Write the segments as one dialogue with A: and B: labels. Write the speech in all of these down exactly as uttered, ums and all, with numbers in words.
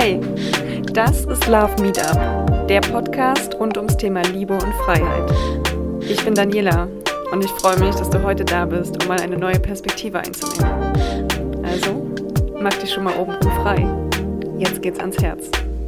A: Hey, das ist Love Meetup, der Podcast rund ums Thema Liebe und Freiheit. Ich bin Daniela und ich freue mich, dass du heute da bist, um mal eine neue Perspektive einzunehmen. Also, mach dich schon mal oben frei. Jetzt geht's ans Herz.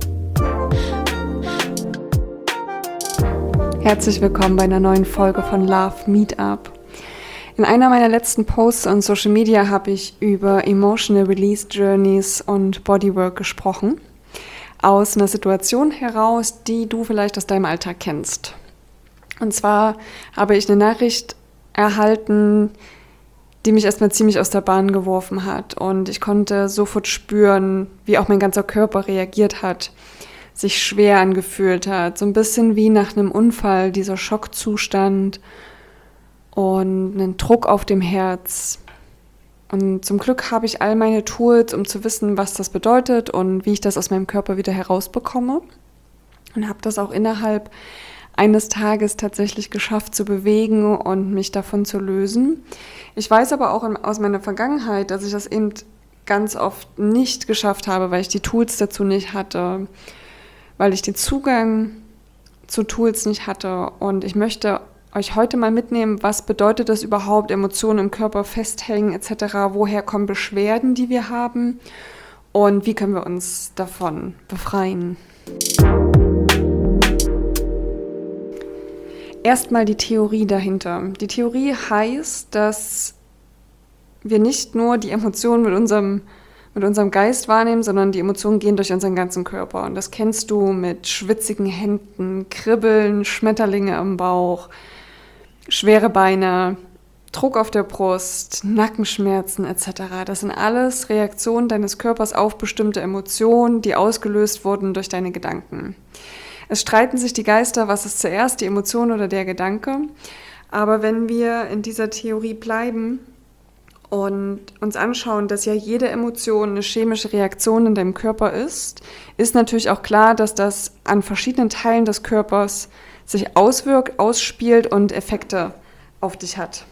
A: Herzlich willkommen bei einer neuen Folge von Love Meetup. In einer meiner letzten Posts on Social Media habe ich über Emotional Release Journeys und Bodywork gesprochen. Aus einer Situation heraus, die du vielleicht aus deinem Alltag kennst. Und zwar habe ich eine Nachricht erhalten, die mich erstmal ziemlich aus der Bahn geworfen hat. Und ich konnte sofort spüren, wie auch mein ganzer Körper reagiert hat, sich schwer angefühlt hat. So ein bisschen wie nach einem Unfall, dieser Schockzustand und einen Druck auf dem Herz. Und zum Glück habe ich all meine Tools, um zu wissen, was das bedeutet und wie ich das aus meinem Körper wieder herausbekomme. Und habe das auch innerhalb eines Tages tatsächlich geschafft zu bewegen und mich davon zu lösen. Ich weiß aber auch aus meiner Vergangenheit, dass ich das eben ganz oft nicht geschafft habe, weil ich die Tools dazu nicht hatte, weil ich den Zugang zu Tools nicht hatte. Und ich möchte euch heute mal mitnehmen, was bedeutet das überhaupt, Emotionen im Körper festhängen et cetera. Woher kommen Beschwerden, die wir haben und wie können wir uns davon befreien? Erstmal die Theorie dahinter. Die Theorie heißt, dass wir nicht nur die Emotionen mit unserem, mit unserem Geist wahrnehmen, sondern die Emotionen gehen durch unseren ganzen Körper. Und das kennst du mit schwitzigen Händen, Kribbeln, Schmetterlinge im Bauch, schwere Beine, Druck auf der Brust, Nackenschmerzen et cetera. Das sind alles Reaktionen deines Körpers auf bestimmte Emotionen, die ausgelöst wurden durch deine Gedanken. Es streiten sich die Geister, was ist zuerst, die Emotion oder der Gedanke. Aber wenn wir in dieser Theorie bleiben und uns anschauen, dass ja jede Emotion eine chemische Reaktion in deinem Körper ist, ist natürlich auch klar, dass das an verschiedenen Teilen des Körpers sich auswirkt, ausspielt und Effekte auf dich hat.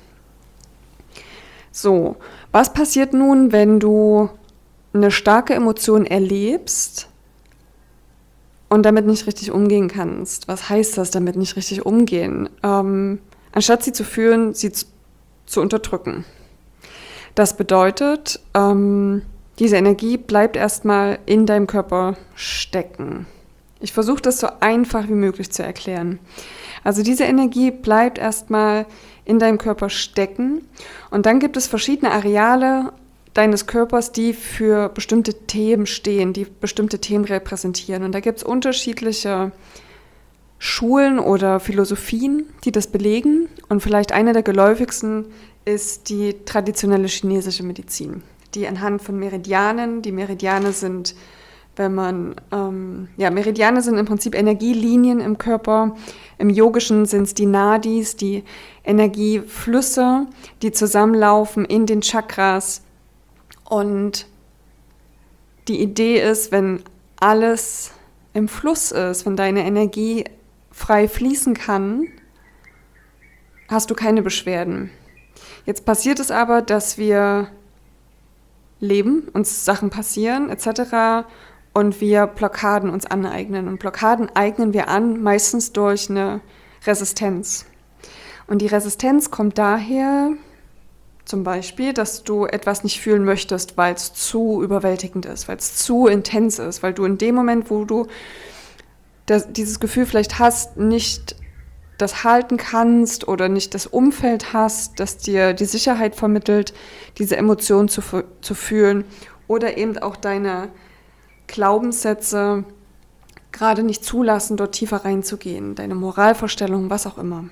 A: So, was passiert nun, wenn du eine starke Emotion erlebst und damit nicht richtig umgehen kannst? Was heißt das, damit nicht richtig umgehen? Ähm, anstatt sie zu fühlen, sie zu, zu unterdrücken. Das bedeutet, ähm, diese Energie bleibt erstmal in deinem Körper stecken. Ich versuche das so einfach wie möglich zu erklären. Also diese Energie bleibt erstmal in deinem Körper stecken und dann gibt es verschiedene Areale deines Körpers, die für bestimmte Themen stehen, die bestimmte Themen repräsentieren. Und da gibt es unterschiedliche Schulen oder Philosophien, die das belegen. Und vielleicht eine der geläufigsten ist die traditionelle chinesische Medizin, die anhand von Meridianen, die Meridiane sind Wenn man, ähm, ja, Meridiane sind im Prinzip Energielinien im Körper. Im Yogischen sind es die Nadis, die Energieflüsse, die zusammenlaufen in den Chakras. Und die Idee ist, wenn alles im Fluss ist, wenn deine Energie frei fließen kann, hast du keine Beschwerden. Jetzt passiert es aber, dass wir leben, uns Sachen passieren et cetera, und wir Blockaden uns aneignen. Und Blockaden eignen wir an, meistens durch eine Resistenz. Und die Resistenz kommt daher, zum Beispiel, dass du etwas nicht fühlen möchtest, weil es zu überwältigend ist, weil es zu intens ist, weil du in dem Moment, wo du das, dieses Gefühl vielleicht hast, nicht das halten kannst oder nicht das Umfeld hast, das dir die Sicherheit vermittelt, diese Emotionen zu, zu fühlen oder eben auch deine Glaubenssätze gerade nicht zulassen, dort tiefer reinzugehen, deine Moralvorstellungen, was auch immer.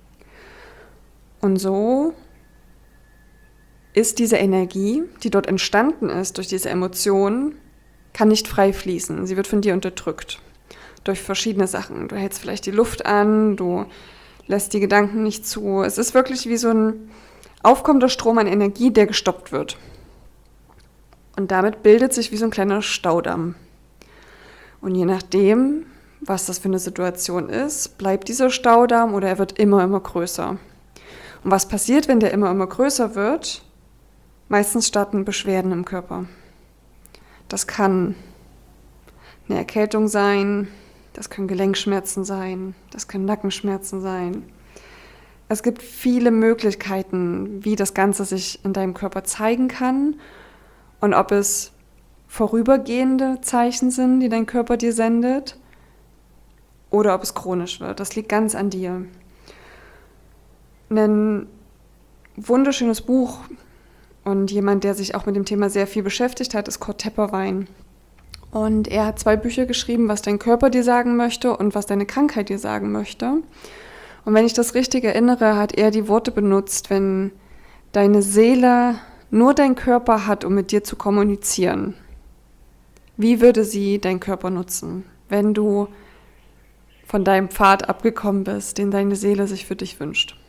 A: Und so ist diese Energie, die dort entstanden ist durch diese Emotionen, kann nicht frei fließen. Sie wird von dir unterdrückt durch verschiedene Sachen. Du hältst vielleicht die Luft an, du lässt die Gedanken nicht zu. Es ist wirklich wie so ein aufkommender Strom an Energie, der gestoppt wird. Und damit bildet sich wie so ein kleiner Staudamm. Und je nachdem, was das für eine Situation ist, bleibt dieser Staudamm oder er wird immer, immer größer. Und was passiert, wenn der immer, immer größer wird? Meistens starten Beschwerden im Körper. Das kann eine Erkältung sein, das können Gelenkschmerzen sein, das können Nackenschmerzen sein. Es gibt viele Möglichkeiten, wie das Ganze sich in deinem Körper zeigen kann und ob es vorübergehende Zeichen sind, die dein Körper dir sendet, oder ob es chronisch wird. Das liegt ganz an dir. Ein wunderschönes Buch und jemand, der sich auch mit dem Thema sehr viel beschäftigt hat, ist Kurt Tepperwein. Und er hat zwei Bücher geschrieben, was dein Körper dir sagen möchte und was deine Krankheit dir sagen möchte. Und wenn ich das richtig erinnere, hat er die Worte benutzt, wenn deine Seele nur dein Körper hat, um mit dir zu kommunizieren. Wie würde sie dein Körper nutzen, wenn du von deinem Pfad abgekommen bist, den deine Seele sich für dich wünscht?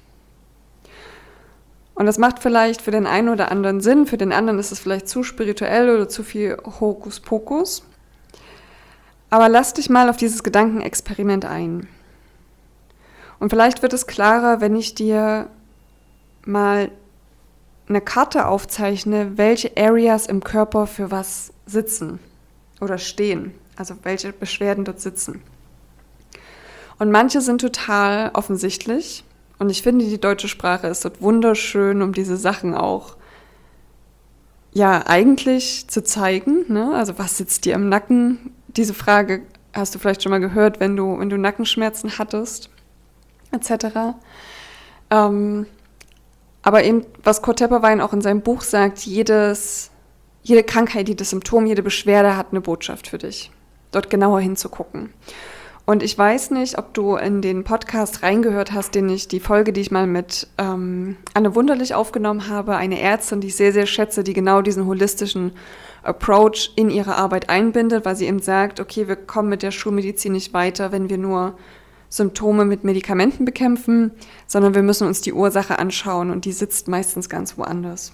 A: Und das macht vielleicht für den einen oder anderen Sinn, für den anderen ist es vielleicht zu spirituell oder zu viel Hokuspokus. Aber lass dich mal auf dieses Gedankenexperiment ein. Und vielleicht wird es klarer, wenn ich dir mal eine Karte aufzeichne, welche Areas im Körper für was sitzen oder stehen, also welche Beschwerden dort sitzen. Und manche sind total offensichtlich. Und ich finde, die deutsche Sprache ist dort wunderschön, um diese Sachen auch, ja, eigentlich zu zeigen. Ne? Also was sitzt dir im Nacken? Diese Frage hast du vielleicht schon mal gehört, wenn du, wenn du Nackenschmerzen hattest, et cetera. Ähm, aber eben, was Kurt Tepperwein auch in seinem Buch sagt, jedes, jede Krankheit, jedes Symptom, jede Beschwerde hat eine Botschaft für dich, dort genauer hinzugucken. Und ich weiß nicht, ob du in den Podcast reingehört hast, den ich, die Folge, die ich mal mit ähm, Anne Wunderlich aufgenommen habe, eine Ärztin, die ich sehr, sehr schätze, die genau diesen holistischen Approach in ihre Arbeit einbindet, weil sie eben sagt, okay, wir kommen mit der Schulmedizin nicht weiter, wenn wir nur Symptome mit Medikamenten bekämpfen, sondern wir müssen uns die Ursache anschauen und die sitzt meistens ganz woanders.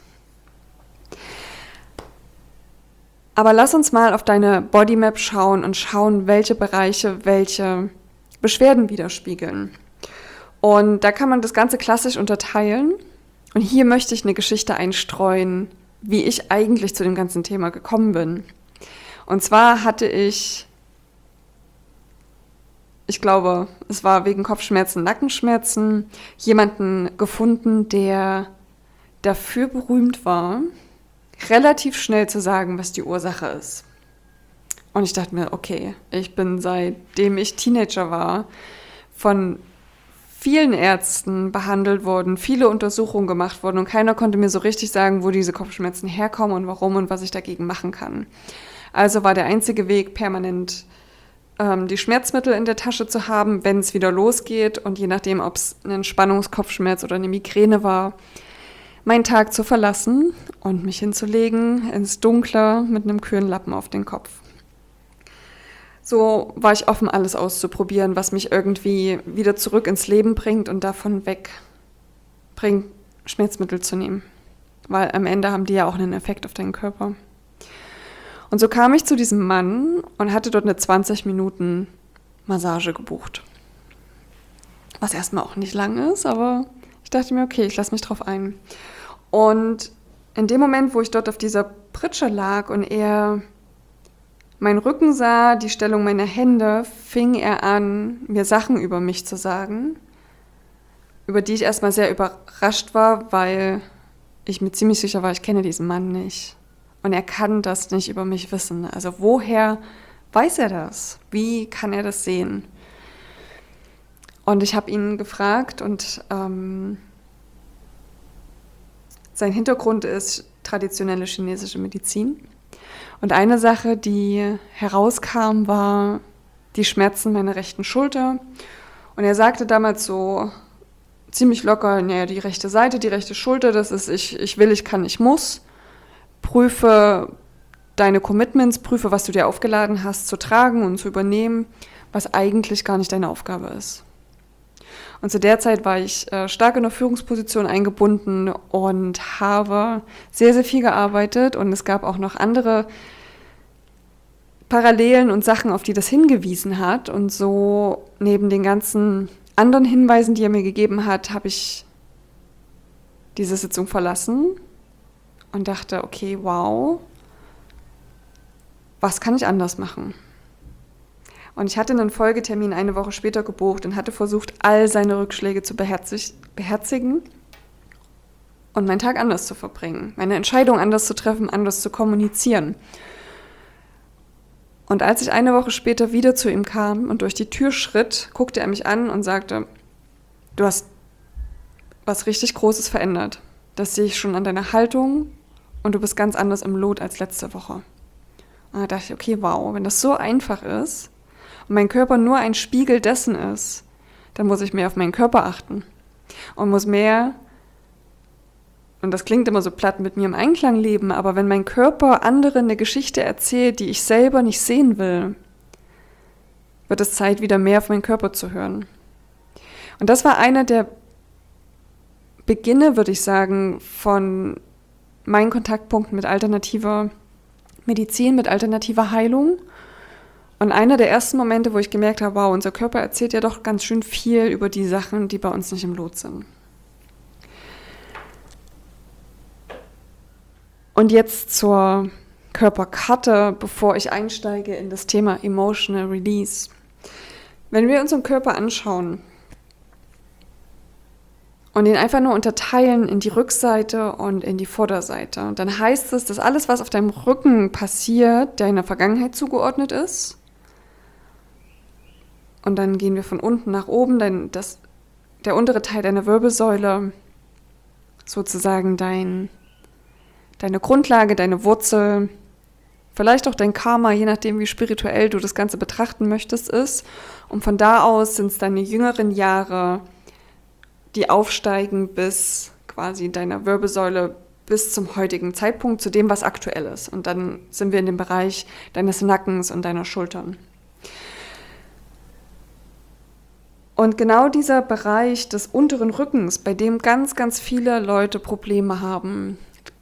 A: Aber lass uns mal auf deine Bodymap schauen und schauen, welche Bereiche welche Beschwerden widerspiegeln. Und da kann man das Ganze klassisch unterteilen. Und hier möchte ich eine Geschichte einstreuen, wie ich eigentlich zu dem ganzen Thema gekommen bin. Und zwar hatte ich, ich glaube, es war wegen Kopfschmerzen, Nackenschmerzen, jemanden gefunden, der dafür berühmt war, relativ schnell zu sagen, was die Ursache ist. Und ich dachte mir, okay, ich bin seitdem ich Teenager war, von vielen Ärzten behandelt worden, viele Untersuchungen gemacht worden und keiner konnte mir so richtig sagen, wo diese Kopfschmerzen herkommen und warum und was ich dagegen machen kann. Also war der einzige Weg, permanent ähm, die Schmerzmittel in der Tasche zu haben, wenn es wieder losgeht und je nachdem, ob es ein Entspannungskopfschmerz oder eine Migräne war, meinen Tag zu verlassen und mich hinzulegen ins Dunkle mit einem kühlen Lappen auf den Kopf. So war ich offen, alles auszuprobieren, was mich irgendwie wieder zurück ins Leben bringt und davon wegbringt, Schmerzmittel zu nehmen. Weil am Ende haben die ja auch einen Effekt auf deinen Körper. Und so kam ich zu diesem Mann und hatte dort eine zwanzig Minuten Massage gebucht. Was erstmal auch nicht lang ist, aber ich dachte mir, okay, ich lasse mich drauf ein. Und in dem Moment, wo ich dort auf dieser Pritsche lag und er meinen Rücken sah, die Stellung meiner Hände, fing er an, mir Sachen über mich zu sagen, über die ich erstmal sehr überrascht war, weil ich mir ziemlich sicher war, ich kenne diesen Mann nicht. Und er kann das nicht über mich wissen. Also woher weiß er das? Wie kann er das sehen? Und ich habe ihn gefragt und ähm, sein Hintergrund ist traditionelle chinesische Medizin. Und eine Sache, die herauskam, war die Schmerzen meiner rechten Schulter. Und er sagte damals so ziemlich locker, naja, die rechte Seite, die rechte Schulter, das ist ich, ich will, ich kann, ich muss. Prüfe deine Commitments, prüfe, was du dir aufgeladen hast, zu tragen und zu übernehmen, was eigentlich gar nicht deine Aufgabe ist. Und zu der Zeit war ich äh, stark in der Führungsposition eingebunden und habe sehr, sehr viel gearbeitet. Und es gab auch noch andere Parallelen und Sachen, auf die das hingewiesen hat. Und so neben den ganzen anderen Hinweisen, die er mir gegeben hat, habe ich diese Sitzung verlassen und dachte, okay, wow, was kann ich anders machen? Und ich hatte einen Folgetermin eine Woche später gebucht und hatte versucht, all seine Rückschläge zu beherzig- beherzigen und meinen Tag anders zu verbringen, meine Entscheidung anders zu treffen, anders zu kommunizieren. Und als ich eine Woche später wieder zu ihm kam und durch die Tür schritt, guckte er mich an und sagte, du hast was richtig Großes verändert. Das sehe ich schon an deiner Haltung und du bist ganz anders im Lot als letzte Woche. Und da dachte ich, okay, wow, wenn das so einfach ist und mein Körper nur ein Spiegel dessen ist, dann muss ich mehr auf meinen Körper achten und muss mehr, und das klingt immer so platt, mit mir im Einklang leben, aber wenn mein Körper anderen eine Geschichte erzählt, die ich selber nicht sehen will, wird es Zeit, wieder mehr auf meinen Körper zu hören. Und das war einer der Beginne, würde ich sagen, von meinen Kontaktpunkten mit alternativer Medizin, mit alternativer Heilung. Und einer der ersten Momente, wo ich gemerkt habe, wow, unser Körper erzählt ja doch ganz schön viel über die Sachen, die bei uns nicht im Lot sind. Und jetzt zur Körperkarte, bevor ich einsteige in das Thema Emotional Release. Wenn wir unseren Körper anschauen und ihn einfach nur unterteilen in die Rückseite und in die Vorderseite, dann heißt es, dass alles, was auf deinem Rücken passiert, deiner Vergangenheit zugeordnet ist. Und dann gehen wir von unten nach oben, dein, das, der untere Teil deiner Wirbelsäule, sozusagen dein deine Grundlage, deine Wurzel, vielleicht auch dein Karma, je nachdem, wie spirituell du das Ganze betrachten möchtest, ist. Und von da aus sind es deine jüngeren Jahre, die aufsteigen bis quasi deiner Wirbelsäule bis zum heutigen Zeitpunkt, zu dem, was aktuell ist. Und dann sind wir in dem Bereich deines Nackens und deiner Schultern. Und genau dieser Bereich des unteren Rückens, bei dem ganz, ganz viele Leute Probleme haben.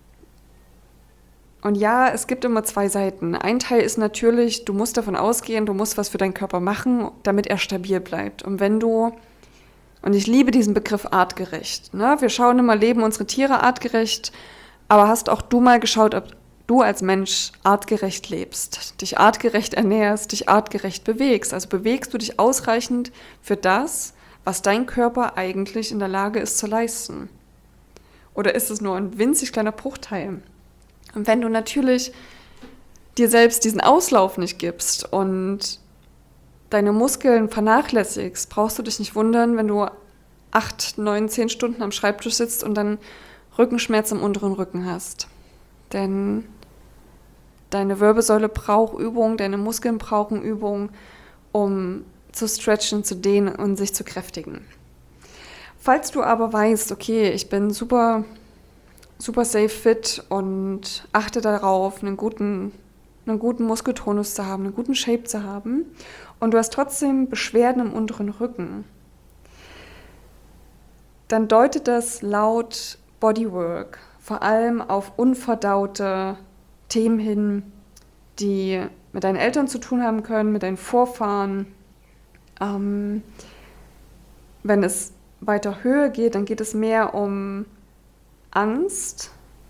A: Und ja, es gibt immer zwei Seiten. Ein Teil ist natürlich, du musst davon ausgehen, du musst was für deinen Körper machen, damit er stabil bleibt. Und wenn du, und ich liebe diesen Begriff artgerecht, ne? Wir schauen immer, leben unsere Tiere artgerecht, aber hast auch du mal geschaut, ob du als Mensch artgerecht lebst, dich artgerecht ernährst, dich artgerecht bewegst. Also bewegst du dich ausreichend für das, was dein Körper eigentlich in der Lage ist zu leisten? Oder ist es nur ein winzig kleiner Bruchteil? Und wenn du natürlich dir selbst diesen Auslauf nicht gibst und deine Muskeln vernachlässigst, brauchst du dich nicht wundern, wenn du acht, neun, zehn Stunden am Schreibtisch sitzt und dann Rückenschmerz im unteren Rücken hast. Denn deine Wirbelsäule braucht Übung, deine Muskeln brauchen Übung, um zu stretchen, zu dehnen und sich zu kräftigen. Falls du aber weißt, okay, ich bin super... super safe fit und achte darauf, einen guten, einen guten Muskeltonus zu haben, einen guten Shape zu haben und du hast trotzdem Beschwerden im unteren Rücken, dann deutet das laut Bodywork vor allem auf unverdaute Themen hin, die mit deinen Eltern zu tun haben können, mit deinen Vorfahren. Ähm, wenn es weiter höher geht, dann geht es mehr um Angst,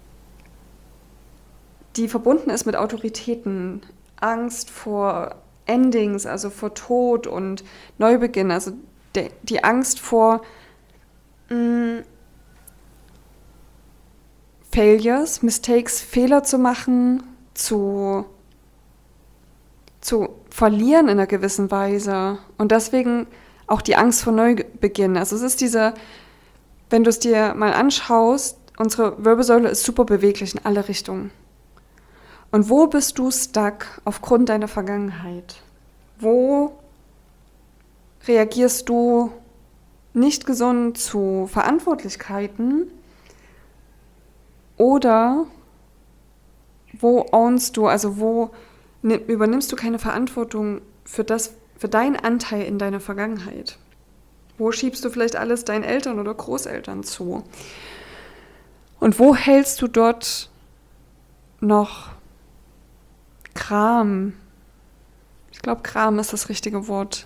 A: die verbunden ist mit Autoritäten, Angst vor Endings, also vor Tod und Neubeginn, also de, die Angst vor mh, Failures, Mistakes, Fehler zu machen, zu, zu verlieren in einer gewissen Weise und deswegen auch die Angst vor Neubeginn. Also es ist diese, wenn du es dir mal anschaust, unsere Wirbelsäule ist super beweglich in alle Richtungen. Und wo bist du stuck aufgrund deiner Vergangenheit? Wo reagierst du nicht gesund zu Verantwortlichkeiten? Oder wo ownst du, also wo übernimmst du keine Verantwortung für das, für deinen Anteil in deiner Vergangenheit? Wo schiebst du vielleicht alles deinen Eltern oder Großeltern zu? Und wo hältst du dort noch Kram? Ich glaube, Kram ist das richtige Wort.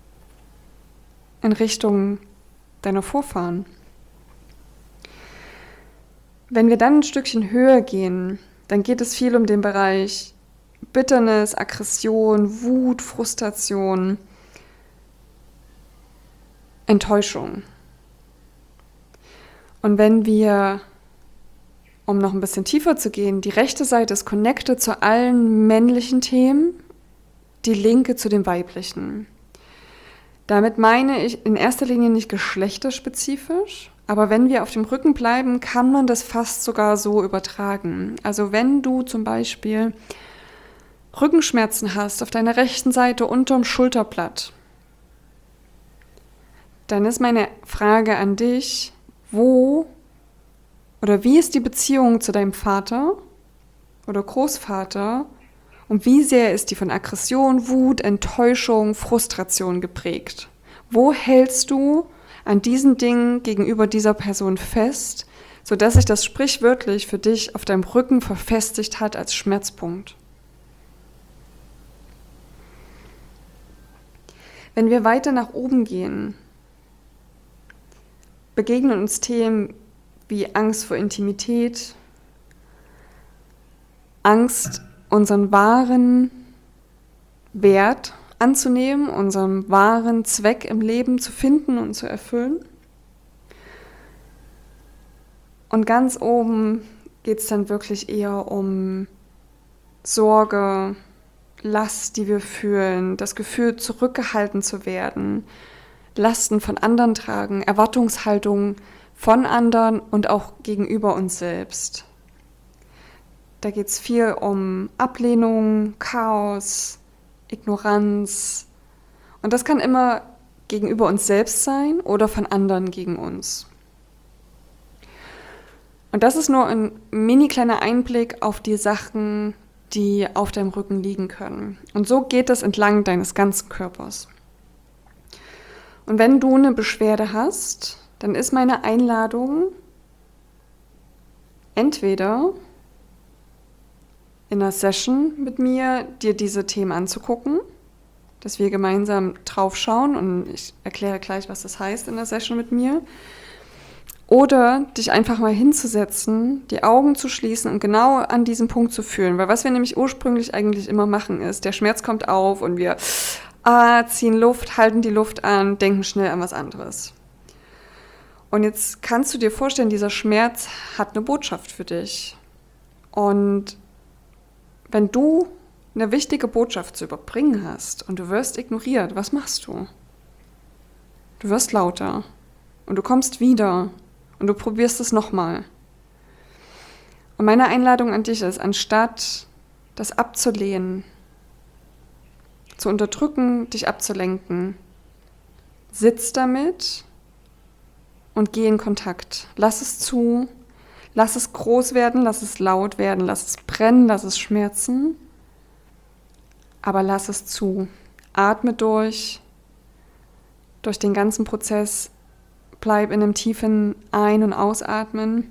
A: In Richtung deiner Vorfahren. Wenn wir dann ein Stückchen höher gehen, dann geht es viel um den Bereich Bitternis, Aggression, Wut, Frustration, Enttäuschung. Und wenn wir, um noch ein bisschen tiefer zu gehen, die rechte Seite ist connected zu allen männlichen Themen, die linke zu den weiblichen. Damit meine ich in erster Linie nicht geschlechterspezifisch, aber wenn wir auf dem Rücken bleiben, kann man das fast sogar so übertragen. Also wenn du zum Beispiel Rückenschmerzen hast auf deiner rechten Seite unterm Schulterblatt, dann ist meine Frage an dich, wo oder wie ist die Beziehung zu deinem Vater oder Großvater und wie sehr ist die von Aggression, Wut, Enttäuschung, Frustration geprägt? Wo hältst du an diesen Dingen gegenüber dieser Person fest, sodass sich das sprichwörtlich für dich auf deinem Rücken verfestigt hat als Schmerzpunkt? Wenn wir weiter nach oben gehen, begegnen uns Themen wie Angst vor Intimität, Angst, unseren wahren Wert anzunehmen, unseren wahren Zweck im Leben zu finden und zu erfüllen. Und ganz oben geht es dann wirklich eher um Sorge, Last, die wir fühlen, das Gefühl, zurückgehalten zu werden, Lasten von anderen tragen, Erwartungshaltungen von anderen und auch gegenüber uns selbst. Da geht es viel um Ablehnung, Chaos, Ignoranz. Und das kann immer gegenüber uns selbst sein oder von anderen gegen uns. Und das ist nur ein mini kleiner Einblick auf die Sachen, die auf deinem Rücken liegen können. Und so geht es entlang deines ganzen Körpers. Und wenn du eine Beschwerde hast, dann ist meine Einladung, entweder in einer Session mit mir dir diese Themen anzugucken, dass wir gemeinsam drauf schauen und ich erkläre gleich, was das heißt in der Session mit mir, oder dich einfach mal hinzusetzen, die Augen zu schließen und genau an diesem Punkt zu fühlen. Weil was wir nämlich ursprünglich eigentlich immer machen ist, der Schmerz kommt auf und wir ah, ziehen Luft, halten die Luft an, denken schnell an was anderes. Und jetzt kannst du dir vorstellen, dieser Schmerz hat eine Botschaft für dich. Und wenn du eine wichtige Botschaft zu überbringen hast und du wirst ignoriert, was machst du? Du wirst lauter und du kommst wieder und du probierst es nochmal. Und meine Einladung an dich ist, anstatt das abzulehnen, zu unterdrücken, dich abzulenken, sitz damit und geh in Kontakt. Lass es zu, lass es groß werden, lass es laut werden, lass es brennen, lass es schmerzen, aber lass es zu. Atme durch, durch den ganzen Prozess, bleib in einem tiefen Ein- und Ausatmen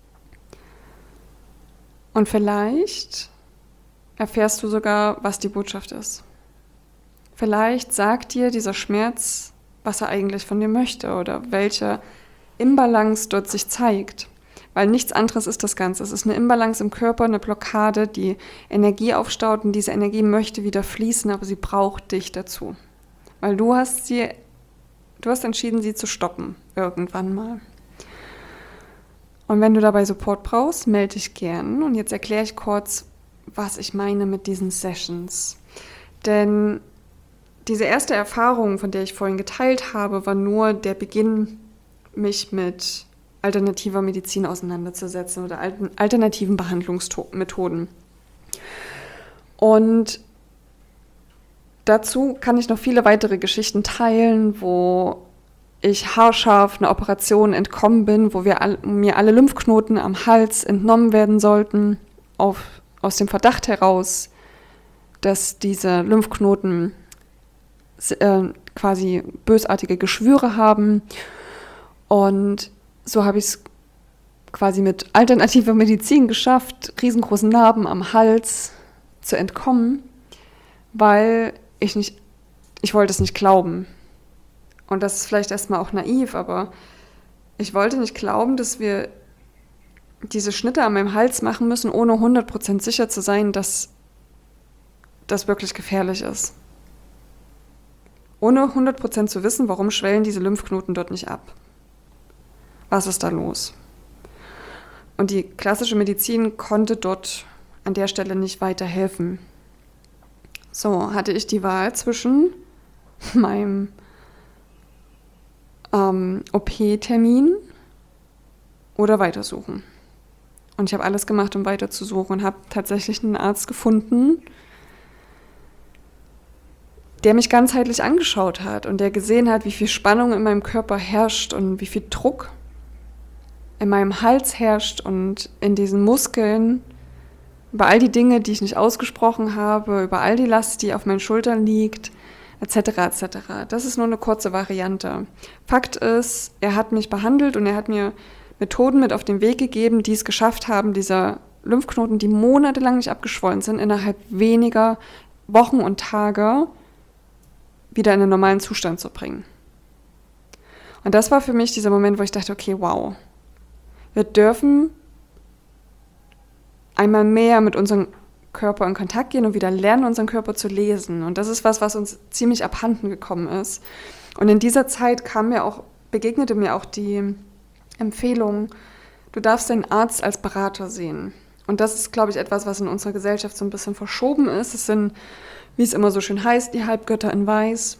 A: und vielleicht erfährst du sogar, was die Botschaft ist. Vielleicht sagt dir dieser Schmerz, was er eigentlich von dir möchte oder welche Imbalance dort sich zeigt. Weil nichts anderes ist das Ganze. Es ist eine Imbalance im Körper, eine Blockade, die Energie aufstaut und diese Energie möchte wieder fließen, aber sie braucht dich dazu. Weil du hast sie, du hast entschieden, sie zu stoppen, irgendwann mal. Und wenn du dabei Support brauchst, melde dich gern. Und jetzt erkläre ich kurz, was ich meine mit diesen Sessions. Denn diese erste Erfahrung, von der ich vorhin geteilt habe, war nur der Beginn, mich mit alternativer Medizin auseinanderzusetzen oder alternativen Behandlungsmethoden. Und dazu kann ich noch viele weitere Geschichten teilen, wo ich haarscharf einer Operation entkommen bin, wo wir all, mir alle Lymphknoten am Hals entnommen werden sollten, auf, aus dem Verdacht heraus, dass diese Lymphknoten äh, quasi bösartige Geschwüre haben. Und so habe ich es quasi mit alternativer Medizin geschafft, riesengroßen Narben am Hals zu entkommen, weil ich nicht, ich wollte es nicht glauben. Und das ist vielleicht erstmal auch naiv, aber ich wollte nicht glauben, dass wir diese Schnitte an meinem Hals machen müssen, ohne hundert Prozent sicher zu sein, dass das wirklich gefährlich ist. Ohne hundert Prozent zu wissen, warum schwellen diese Lymphknoten dort nicht ab. Was ist da los? Und die klassische Medizin konnte dort an der Stelle nicht weiterhelfen. So hatte ich die Wahl zwischen meinem ähm, O P-Termin oder weitersuchen. Und ich habe alles gemacht, um weiterzusuchen und habe tatsächlich einen Arzt gefunden, der mich ganzheitlich angeschaut hat und der gesehen hat, wie viel Spannung in meinem Körper herrscht und wie viel Druck in meinem Hals herrscht und in diesen Muskeln, über all die Dinge, die ich nicht ausgesprochen habe, über all die Last, die auf meinen Schultern liegt, et cetera et cetera. Das ist nur eine kurze Variante. Fakt ist, er hat mich behandelt und er hat mir Methoden mit auf den Weg gegeben, die es geschafft haben, diese Lymphknoten, die monatelang nicht abgeschwollen sind, innerhalb weniger Wochen und Tage wieder in einen normalen Zustand zu bringen. Und das war für mich dieser Moment, wo ich dachte, okay, wow, wir dürfen einmal mehr mit unserem Körper in Kontakt gehen und wieder lernen, unseren Körper zu lesen. Und das ist was, was uns ziemlich abhanden gekommen ist. Und in dieser Zeit kam mir auch, begegnete mir auch die Empfehlung, du darfst deinen Arzt als Berater sehen. Und das ist, glaube ich, etwas, was in unserer Gesellschaft so ein bisschen verschoben ist. Es sind, wie es immer so schön heißt, die Halbgötter in Weiß.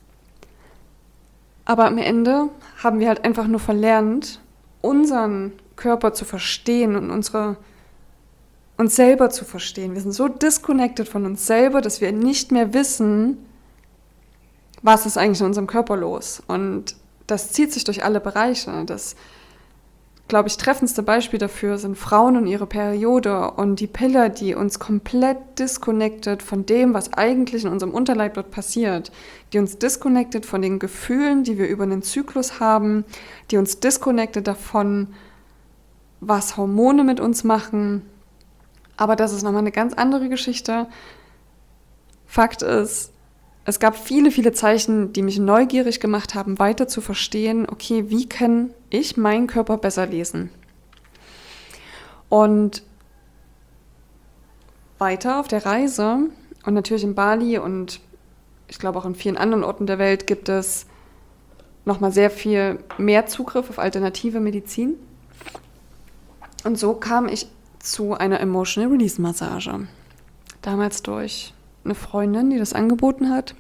A: Aber am Ende haben wir halt einfach nur verlernt, unseren Körper zu verstehen und unsere, uns selber zu verstehen. Wir sind so disconnected von uns selber, dass wir nicht mehr wissen, was ist eigentlich in unserem Körper los. Und das zieht sich durch alle Bereiche. Das, glaube ich, treffendste Beispiel dafür sind Frauen und ihre Periode und die Pille, die uns komplett disconnected von dem, was eigentlich in unserem Unterleib dort passiert, die uns disconnected von den Gefühlen, die wir über einen Zyklus haben, die uns disconnected davon, was Hormone mit uns machen. Aber das ist nochmal eine ganz andere Geschichte. Fakt ist, es gab viele, viele Zeichen, die mich neugierig gemacht haben, weiter zu verstehen, okay, wie kann ich meinen Körper besser lesen? Und weiter auf der Reise und natürlich in Bali und ich glaube auch in vielen anderen Orten der Welt gibt es nochmal sehr viel mehr Zugriff auf alternative Medizin. Und so kam ich zu einer Emotional Release Massage. Damals durch eine Freundin, die das angeboten hat.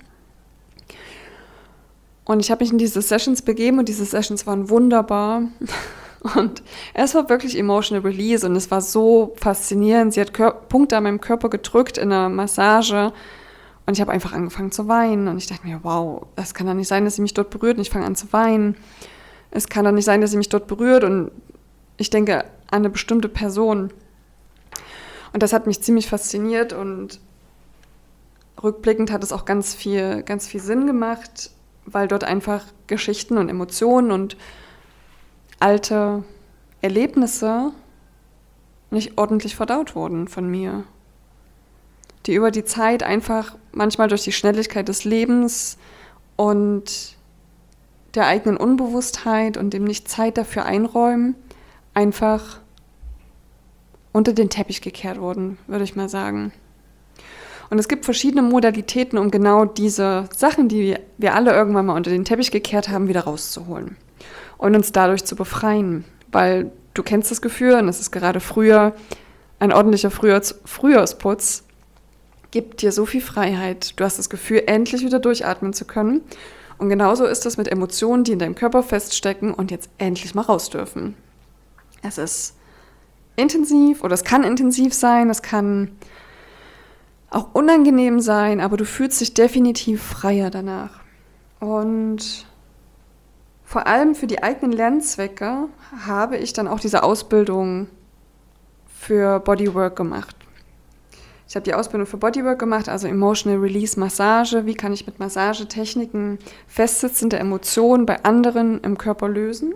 A: Und ich habe mich in diese Sessions begeben und diese Sessions waren wunderbar. Und es war wirklich Emotional Release und es war so faszinierend. Sie hat Kör- Punkte an meinem Körper gedrückt in einer Massage und ich habe einfach angefangen zu weinen. Und ich dachte mir, wow, es kann doch nicht sein, dass sie mich dort berührt. Und ich fange an zu weinen. Es kann doch nicht sein, dass sie mich dort berührt und ich denke an eine bestimmte Person. Und das hat mich ziemlich fasziniert und rückblickend hat es auch ganz viel, ganz viel Sinn gemacht, weil dort einfach Geschichten und Emotionen und alte Erlebnisse nicht ordentlich verdaut wurden von mir, die über die Zeit einfach manchmal durch die Schnelligkeit des Lebens und der eigenen Unbewusstheit und dem nicht Zeit dafür einräumen, einfach unter den Teppich gekehrt wurden, würde ich mal sagen. Und es gibt verschiedene Modalitäten, um genau diese Sachen, die wir alle irgendwann mal unter den Teppich gekehrt haben, wieder rauszuholen und uns dadurch zu befreien. Weil du kennst das Gefühl, und es ist gerade früher, ein ordentlicher Frühjahrs- Frühjahrsputz gibt dir so viel Freiheit. Du hast das Gefühl, endlich wieder durchatmen zu können. Und genauso ist es mit Emotionen, die in deinem Körper feststecken und jetzt endlich mal raus dürfen. Es ist intensiv oder es kann intensiv sein, es kann auch unangenehm sein, aber du fühlst dich definitiv freier danach. Und vor allem für die eigenen Lernzwecke habe ich dann auch diese Ausbildung für Bodywork gemacht. Ich habe die Ausbildung für Bodywork gemacht, also Emotional Release Massage. Wie kann ich mit Massagetechniken festsitzende Emotionen bei anderen im Körper lösen?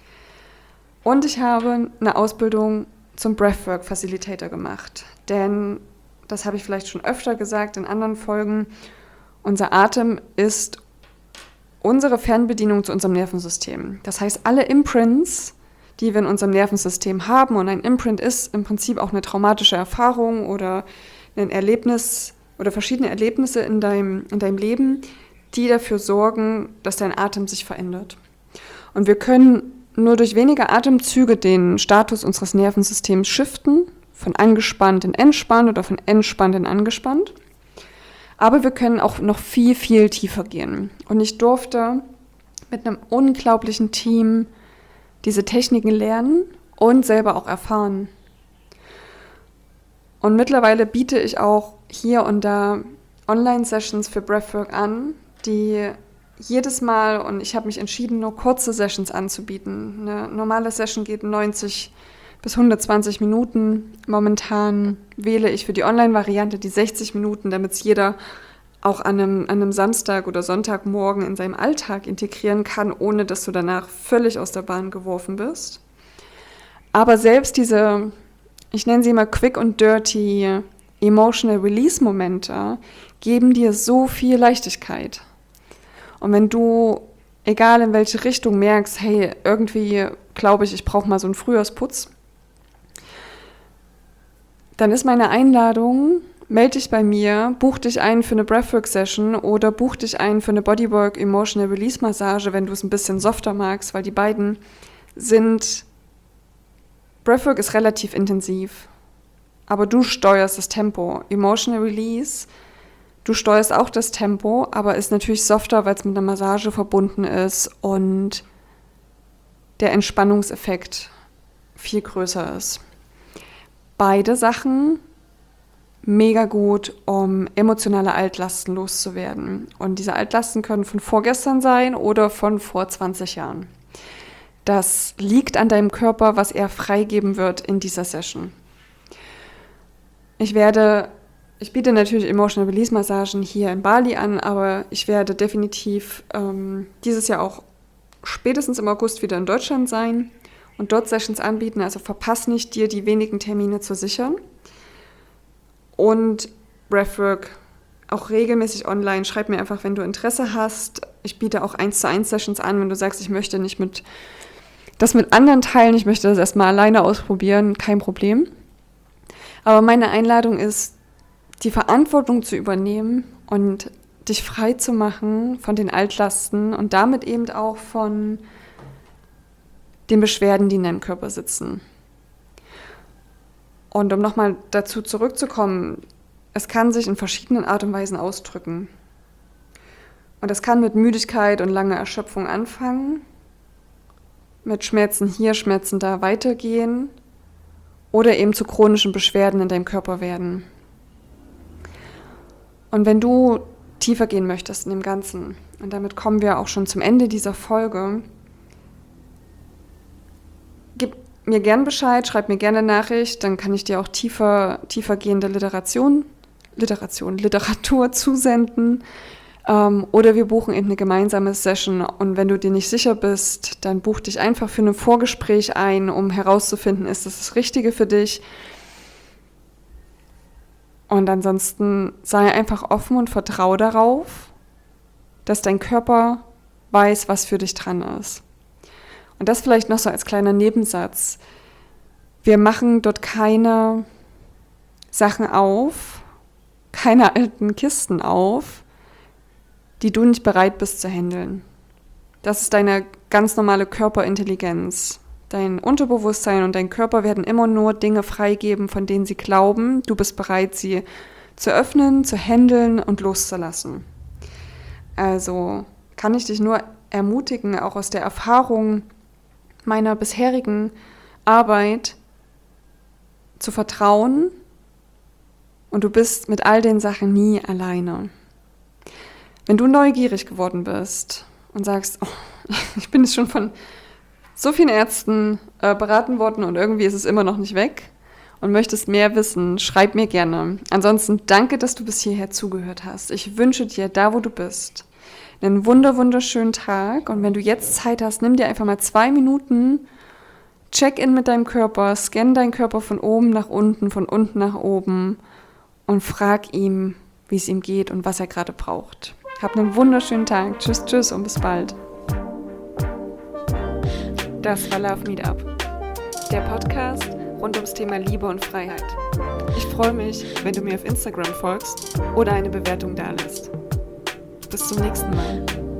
A: Und ich habe eine Ausbildung zum Breathwork Facilitator gemacht, denn das habe ich vielleicht schon öfter gesagt in anderen Folgen, unser Atem ist unsere Fernbedienung zu unserem Nervensystem. Das heißt, alle Imprints, die wir in unserem Nervensystem haben, und ein Imprint ist im Prinzip auch eine traumatische Erfahrung oder ein Erlebnis oder verschiedene Erlebnisse in deinem, in deinem Leben, die dafür sorgen, dass dein Atem sich verändert. Und wir können nur durch wenige Atemzüge den Status unseres Nervensystems shiften, von angespannt in entspannt oder von entspannt in angespannt. Aber wir können auch noch viel, viel tiefer gehen. Und ich durfte mit einem unglaublichen Team diese Techniken lernen und selber auch erfahren. Und mittlerweile biete ich auch hier und da Online-Sessions für Breathwork an, die jedes Mal, und ich habe mich entschieden, nur kurze Sessions anzubieten. Eine normale Session geht neunzig bis hundertzwanzig Minuten. Momentan wähle ich für die Online-Variante die sechzig Minuten, damit es jeder auch an einem, an einem Samstag oder Sonntagmorgen in seinem Alltag integrieren kann, ohne dass du danach völlig aus der Bahn geworfen bist. Aber selbst diese, ich nenne sie mal quick und dirty Emotional Release Momente, geben dir so viel Leichtigkeit. Und wenn du, egal in welche Richtung, merkst, hey, irgendwie glaube ich, ich brauche mal so einen Frühjahrsputz, dann ist meine Einladung, melde dich bei mir, buch dich ein für eine Breathwork-Session oder buch dich ein für eine Bodywork Emotional Release Massage, wenn du es ein bisschen softer magst, weil die beiden sind, Breathwork ist relativ intensiv, aber du steuerst das Tempo. Emotional Release, du steuerst auch das Tempo, aber ist natürlich softer, weil es mit einer Massage verbunden ist und der Entspannungseffekt viel größer ist. Beide Sachen mega gut, um emotionale Altlasten loszuwerden. Und diese Altlasten können von vorgestern sein oder von vor zwanzig Jahren. Das liegt an deinem Körper, was er freigeben wird in dieser Session. Ich werde, ich biete natürlich Emotional Release Massagen hier in Bali an, aber ich werde definitiv ähm, dieses Jahr auch spätestens im August wieder in Deutschland sein und dort Sessions anbieten. Also verpass nicht, dir die wenigen Termine zu sichern. Und Breathwork auch regelmäßig online. Schreib mir einfach, wenn du Interesse hast. Ich biete auch eins zu eins Sessions an, wenn du sagst, ich möchte nicht mit das mit anderen teilen, ich möchte das erstmal alleine ausprobieren, kein Problem. Aber meine Einladung ist, die Verantwortung zu übernehmen und dich frei zu machen von den Altlasten und damit eben auch von den Beschwerden, die in deinem Körper sitzen. Und um nochmal dazu zurückzukommen, es kann sich in verschiedenen Art und Weisen ausdrücken. Und es kann mit Müdigkeit und langer Erschöpfung anfangen, mit Schmerzen hier, Schmerzen da weitergehen oder eben zu chronischen Beschwerden in deinem Körper werden. Und wenn du tiefer gehen möchtest in dem Ganzen, und damit kommen wir auch schon zum Ende dieser Folge, gib mir gern Bescheid, schreib mir gerne eine Nachricht, dann kann ich dir auch tiefer, tiefer gehende Literation, Literation, Literatur zusenden. Ähm, oder wir buchen eben eine gemeinsame Session und wenn du dir nicht sicher bist, dann buch dich einfach für ein Vorgespräch ein, um herauszufinden, ist das das Richtige für dich. Und ansonsten sei einfach offen und vertrau darauf, dass dein Körper weiß, was für dich dran ist. Und das vielleicht noch so als kleiner Nebensatz. Wir machen dort keine Sachen auf, keine alten Kisten auf, die du nicht bereit bist zu handeln. Das ist deine ganz normale Körperintelligenz. Dein Unterbewusstsein und dein Körper werden immer nur Dinge freigeben, von denen sie glauben, du bist bereit, sie zu öffnen, zu handeln und loszulassen. Also kann ich dich nur ermutigen, auch aus der Erfahrung meiner bisherigen Arbeit zu vertrauen und du bist mit all den Sachen nie alleine. Wenn du neugierig geworden bist und sagst, oh, ich bin jetzt schon von so vielen Ärzten äh, beraten worden und irgendwie ist es immer noch nicht weg und möchtest mehr wissen, schreib mir gerne. Ansonsten danke, dass du bis hierher zugehört hast. Ich wünsche dir, da wo du bist, einen wunder, wunderschönen Tag und wenn du jetzt Zeit hast, nimm dir einfach mal zwei Minuten, check in mit deinem Körper, scann deinen Körper von oben nach unten, von unten nach oben und frag ihm, wie es ihm geht und was er gerade braucht. Hab einen wunderschönen Tag. Tschüss, tschüss und bis bald. Das war Love Meetup, der Podcast rund ums Thema Liebe und Freiheit. Ich freue mich, wenn du mir auf Instagram folgst oder eine Bewertung dalässt. Bis zum nächsten Mal.